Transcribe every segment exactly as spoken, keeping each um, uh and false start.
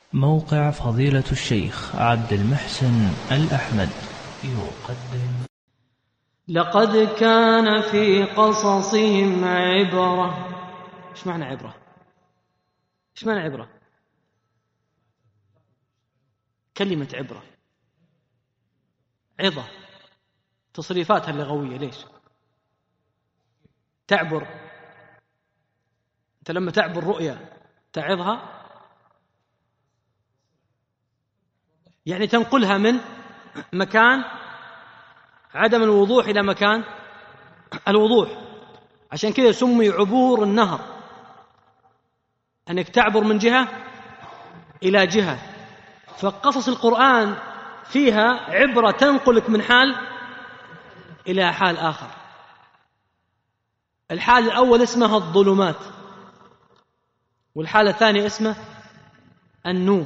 موقع فضيلة الشيخ عبد المحسن الأحمد يقدم. لقد كان في قصصهم عبرة. إيش معنى عبرة؟ إيش معنى عبرة؟ كلمة عبرة عظة، تصريفاتها اللغوية. ليش تعبر؟ أنت لما تعبر رؤيا تعظها، يعني تنقلها من مكان عدم الوضوح إلى مكان الوضوح. عشان كذا سمي عبور النهر، أنك تعبر من جهة إلى جهة. فقصص القرآن فيها عبرة تنقلك من حال إلى حال آخر. الحال الأول اسمها الظلمات، والحالة الثانية اسمه النور،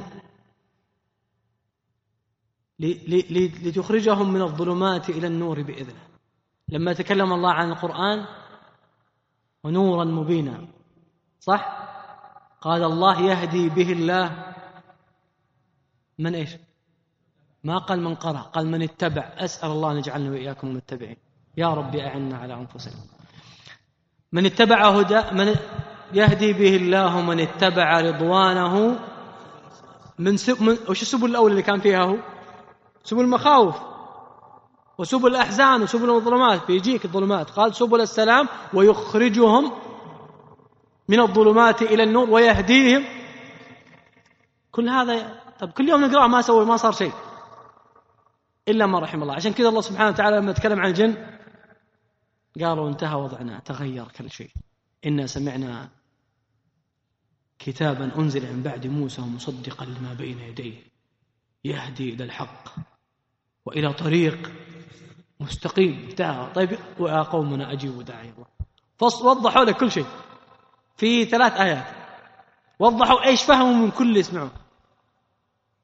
لتخرجهم من الظلمات إلى النور بإذنه. لما تكلم الله عن القرآن ونورا مبينا، صح؟ قال الله يهدي به الله من إيش؟ ما قال من قرأ، قال من اتبع. أسأل الله أن يجعلنا وإياكم متبعين. يا رب أعنا على أنفسنا. من اتبع هدى، من يهدي به الله من اتبع رضوانه من سب... من... وش السبل الأول اللي كان فيها هو؟ سبل المخاوف وسبل الأحزان وسبل الظلمات. بيجيك الظلمات، قال سبل السلام ويخرجهم من الظلمات إلى النور ويهديهم. كل هذا طب كل يوم نقرأه ما سوى ما صار شيء إلا ما رحم الله. عشان كذا الله سبحانه وتعالى لما تكلم عن الجن قالوا انتهى وضعنا، تغير كل شيء. إنا سمعنا كتابا أنزل من بعد موسى مصدقا لما بين يديه يهدي إلى الحق وإلى طريق مستقيم. طيب ويا قومنا أجيبوا داعي الله. فوضحوا لك كل شيء في ثلاث آيات، وضحوا إيش فهموا من كل اللي يسمعون.